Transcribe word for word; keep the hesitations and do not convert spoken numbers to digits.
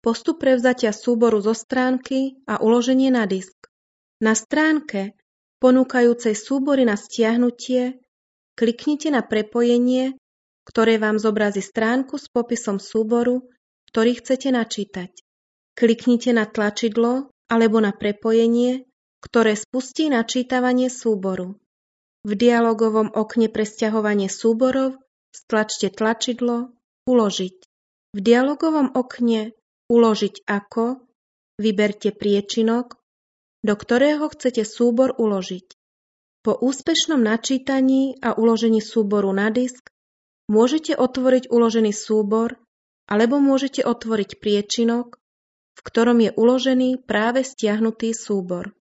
postup prevzatia súboru zo stránky a uloženie na disk. Na stránke, ponúkajúcej súbory na stiahnutie, kliknite na prepojenie, ktoré vám zobrazí stránku s popisom súboru, ktorý chcete načítať. Kliknite na tlačidlo alebo na prepojenie, ktoré spustí načítavanie súboru. V dialogovom okne pre sťahovanie súborov stlačte tlačidlo Uložiť. V dialogovom okne Uložiť ako vyberte priečinok, do ktorého chcete súbor uložiť. Po úspešnom načítaní a uložení súboru na disk môžete otvoriť uložený súbor alebo môžete otvoriť priečinok, v ktorom je uložený práve stiahnutý súbor.